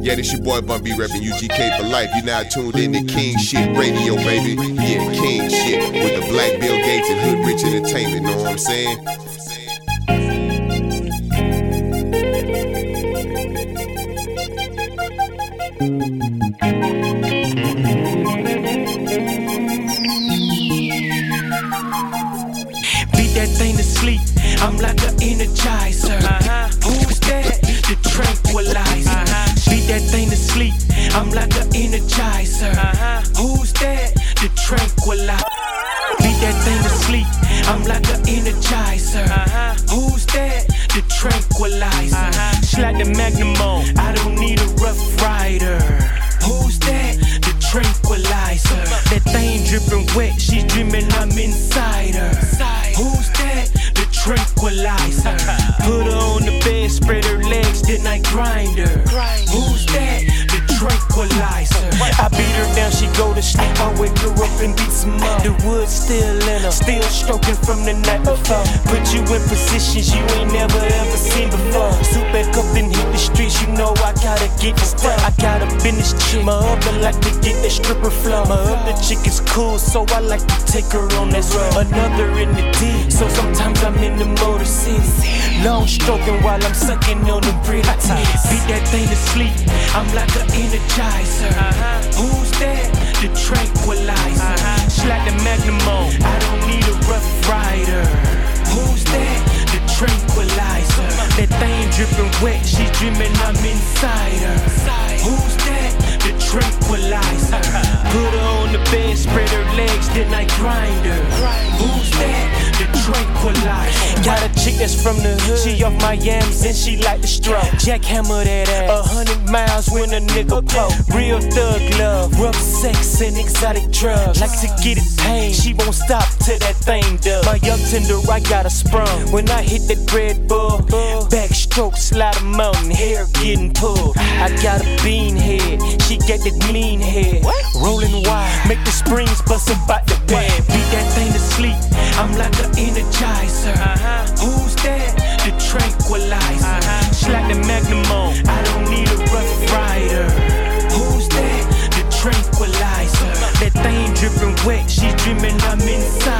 Yeah, this your boy Bun B reppin' UGK for life. You now tuned in to King Shit Radio, baby. Yeah, King Shit with the Black Bill Gates and Hood Rich Entertainment, know what I'm saying? Beat that thing to sleep, I'm like an energizer. Who's that? The tranquilizer. Beat that thing to sleep, I'm like an energizer. Who's that? The tranquilizer. Beat that thing to sleep, I'm like an energizer. Who's that? The tranquilizer. Slide the Magnum on, I don't need a Rough Rider. Who's that? The tranquilizer. That thing dripping wet, she's dreaming I'm inside her. Who's that? The tranquilizer. Put her on the bed, spread her legs, then I grind her. Who's that? The tranquilizer. I beat her down, she go to sleep. I wake her up and beat some up. The wood still in her, still stroking from the night before. Put you in positions you ain't never ever seen before. Suit back up and hit the streets, you know I gotta get this stuff. I got a business chick, my other like to get that stripper flow. My other chick is cool, so I like to take her on that road. Another in the D, so sometimes I'm in the Motor City. Long stroking while I'm sucking on the pretty titties. Beat that thing to sleep, I'm like an energizer. Who's that? The tranquilizer. Slap the Magnum on, I don't need a Rough Rider. Who's that? The tranquilizer. That thing dripping wet, she's dreaming I'm inside her. Who's that? The tranquilizer. Put her on the bed, spread her legs, then I grind her. Who's that? The tranquilizer. Got a chick that's from the hood, she off my yams and she like to stroke. Jackhammer that ass, 100 miles when a nigga poke. Real thug love, rough sex and exotic drugs. Like to get it pain, she won't stop till that thing does. My young tender, I got a sprung. When I hit that Red Bull, backstroke, slide a mountain, hair getting pulled. I got a bean head, she got that mean head. Rolling wide, make the springs bust about the bed. Beat that thing to sleep, I'm like an energizer. Who's that? The tranquilizer. Slap the Magnum on, I don't need a Rough Rider. Who's that? The tranquilizer. That thing dripping wet, she's dreaming I'm inside.